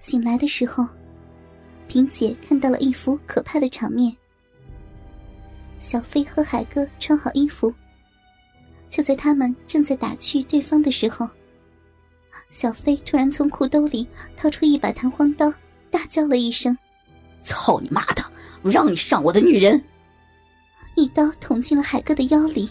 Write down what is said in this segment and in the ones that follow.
醒来的时候，萍姐看到了一幅可怕的场面。小飞和海哥穿好衣服，就在他们正在打趣对方的时候，小飞突然从裤兜里掏出一把弹簧刀，大叫了一声： 操你妈的，让你上我的女人！ 一刀捅进了海哥的腰里。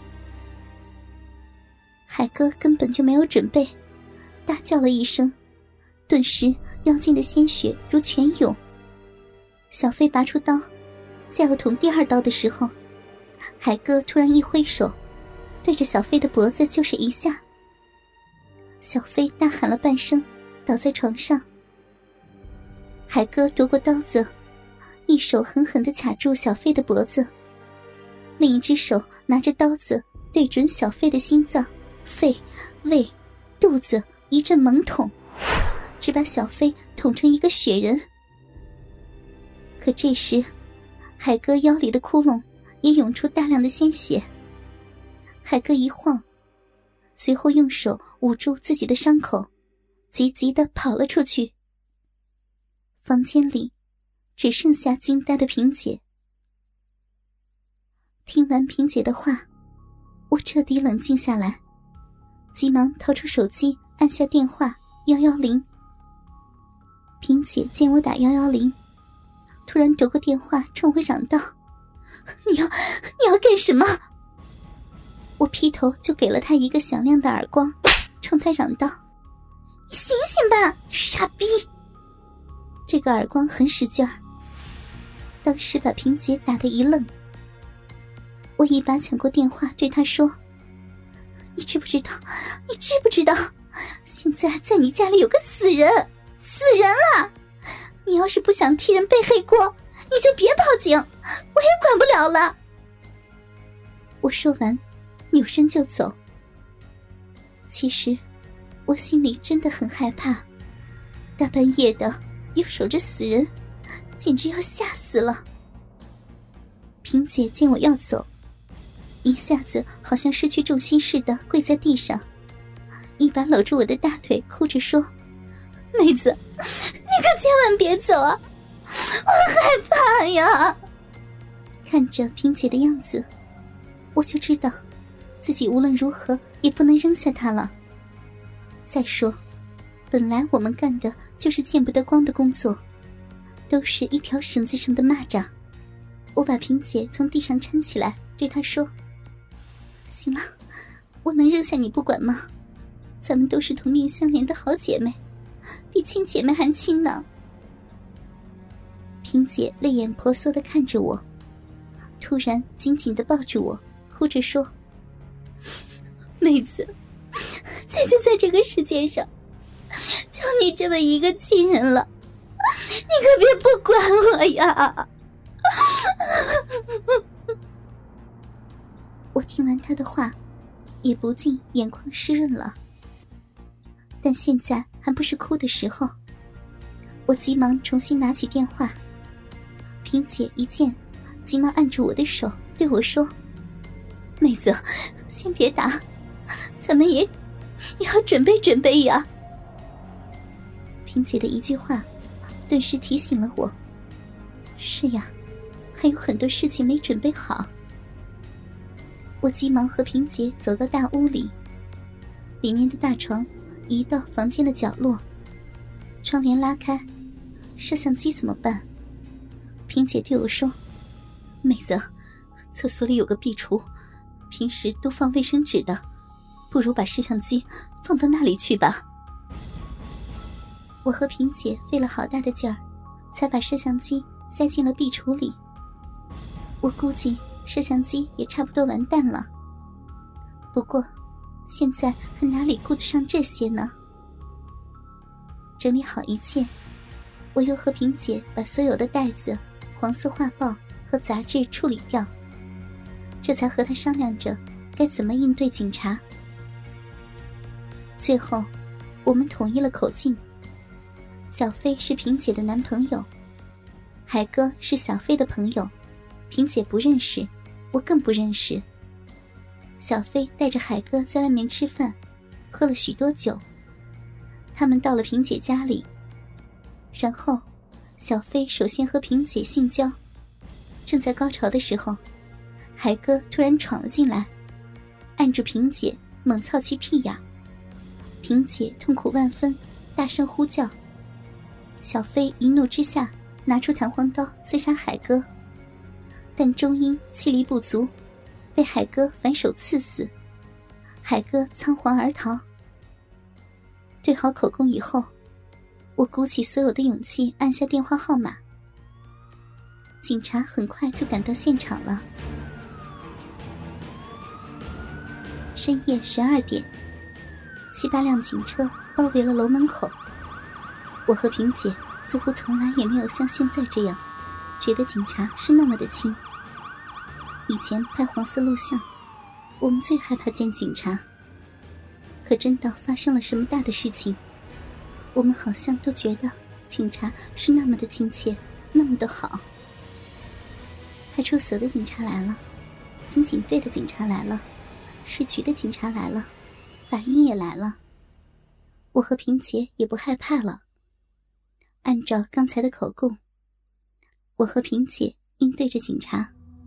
海哥根本就没有准备，大叫了一声，顿时腰间的鲜血如泉涌。小飞拔出刀，再要捅第二刀的时候，海哥突然一挥手，对着小飞的脖子就是一下。小飞大喊了半声，倒在床上。海哥夺过刀子，一手狠狠地卡住小飞的脖子，另一只手拿着刀子对准小飞的心脏、肺、胃、肚子一阵猛捅，只把小飞捅成一个血人。可这时海哥腰里的窟窿也涌出大量的鲜血。海哥一晃，随后用手捂住自己的伤口，急急地跑了出去。房间里只剩下惊呆的萍姐。听完萍姐的话，我彻底冷静下来，急忙掏出手机按下电话110。萍姐见我打110，突然夺过电话冲我嚷道：你要干什么？我劈头就给了她一个响亮的耳光，冲她嚷道：你醒醒吧，傻逼！这个耳光很使劲儿，当时把萍姐打得一愣。我一把抢过电话对她说：你知不知道现在在你家里有个死人了，你要是不想替人背黑锅，你就别报警，我也管不了了。我说完扭身就走。其实我心里真的很害怕，大半夜的又守着死人，简直要吓死了。萍姐见我要走，一下子好像失去重心似的跪在地上，一把搂住我的大腿，哭着说：妹子，你可千万别走啊，我害怕呀。看着萍姐的样子，我就知道自己无论如何也不能扔下她了。再说本来我们干的就是见不得光的工作，都是一条绳子上的蚂蚱。我把萍姐从地上搀起来，对她说：行了，我能扔下你不管吗？咱们都是同命相连的好姐妹，比亲姐妹还亲呢。萍姐泪眼婆娑地看着我，突然紧紧地抱住我，哭着说：妹子，就在这个世界上就你这么一个亲人了，你可别不管我呀。我听完她的话，也不禁眼眶湿润了，但现在还不是哭的时候。我急忙重新拿起电话，萍姐一见，急忙按住我的手对我说：妹子，先别打，咱们也要准备呀。萍姐的一句话顿时提醒了我，是呀，还有很多事情没准备好。我急忙和萍姐走到大屋里，里面的大床移到房间的角落，窗帘拉开，摄像机怎么办？萍姐对我说：妹子，厕所里有个壁橱，平时都放卫生纸的，不如把摄像机放到那里去吧。我和萍姐费了好大的劲儿，才把摄像机塞进了壁橱里。我估计摄像机也差不多完蛋了，不过现在还哪里顾得上这些呢？整理好一切，我又和萍姐把所有的袋子、黄色画报和杂志处理掉，这才和她商量着该怎么应对警察。最后我们统一了口径，小飞是萍姐的男朋友，海哥是小飞的朋友，萍姐不认识，我更不认识。小飞带着海哥在外面吃饭，喝了许多酒。他们到了萍姐家里， 然后小飞首先和萍姐性交，正在高潮的时候，海哥突然闯了进来，按住萍姐猛操其屁眼。萍姐痛苦万分，大声呼叫。小飞一怒之下拿出弹簧刀刺杀海哥，但终因气力不足，被海哥反手刺死。海哥仓皇而逃。对好口供以后，我鼓起所有的勇气按下电话号码。警察很快就赶到现场了。深夜12点，7、8辆警车包围了楼门口。我和萍姐似乎从来也没有像现在这样觉得警察是那么的亲。以前拍黄色录像，我们最害怕见警察，可真到发生了什么大的事情，我们好像都觉得警察是那么的亲切，那么的好。派出所的警察来了，刑警队的警察来了，市局的警察来了，法医也来了。我和萍姐也不害怕了。按照刚才的口供，我和萍姐应对着警察。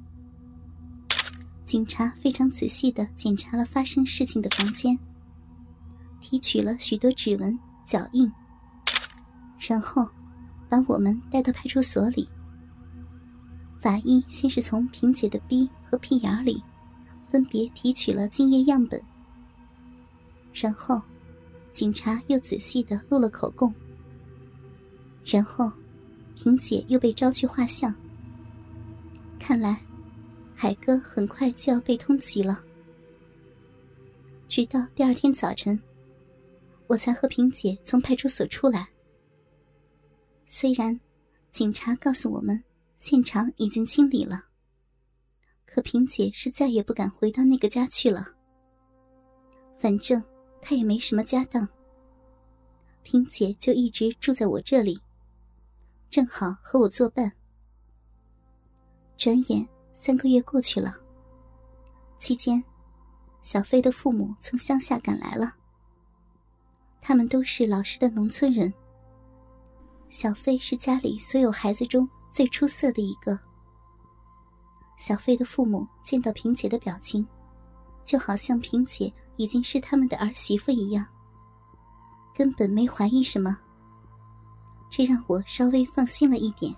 警察非常仔细地检查了发生事情的房间，提取了许多指纹、脚印，然后把我们带到派出所里。法医先是从萍姐的逼和屁眼里分别提取了精液样本，然后警察又仔细地录了口供，然后萍姐又被招去画像。看来海哥很快就要被通缉了。直到第二天早晨，我才和萍姐从派出所出来。虽然警察告诉我们现场已经清理了，可萍姐是再也不敢回到那个家去了。反正她也没什么家当，萍姐就一直住在我这里，正好和我作伴。转眼3个月过去了，期间小飞的父母从乡下赶来了，他们都是老实的农村人。小飞是家里所有孩子中最出色的一个。小飞的父母见到萍姐的表情，就好像萍姐已经是他们的儿媳妇一样，根本没怀疑什么，这让我稍微放心了一点。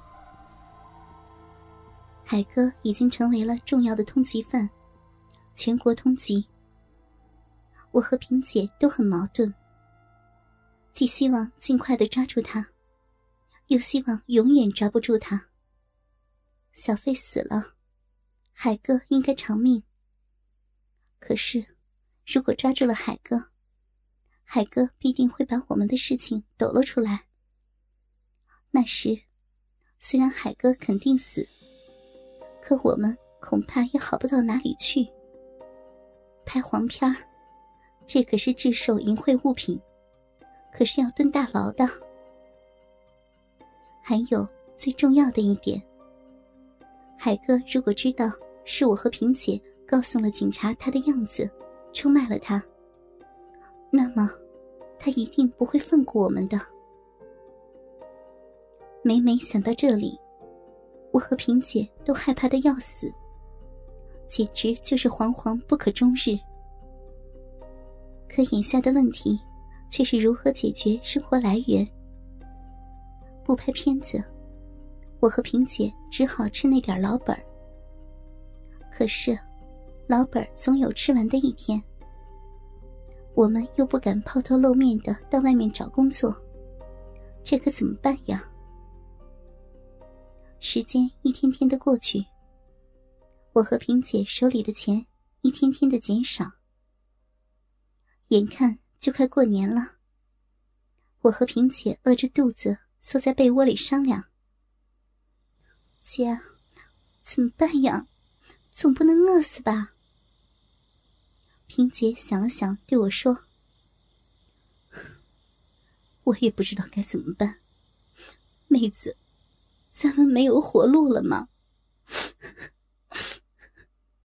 海哥已经成为了重要的通缉犯，全国通缉。我和萍姐都很矛盾，既希望尽快地抓住他，又希望永远抓不住他。小飞死了，海哥应该偿命。可是如果抓住了海哥，海哥必定会把我们的事情抖露出来。那时虽然海哥肯定死，可我们恐怕也好不到哪里去。拍黄片儿，这可是制售淫秽物品，可是要蹲大牢的。还有最重要的一点，海哥如果知道是我和萍姐告诉了警察他的样子，出卖了他，那么他一定不会放过我们的。每每想到这里，我和萍姐都害怕得要死，简直就是惶惶不可终日。可眼下的问题却是如何解决生活来源。不拍片子，我和萍姐只好吃那点老本。可是老本总有吃完的一天，我们又不敢抛头露面的到外面找工作，这可怎么办呀？时间一天天的过去，我和萍姐手里的钱一天天的减少。眼看就快过年了，我和萍姐饿着肚子缩在被窝里商量，姐，怎么办呀？总不能饿死吧？萍姐想了想对我说，我也不知道该怎么办，妹子，咱们没有活路了吗？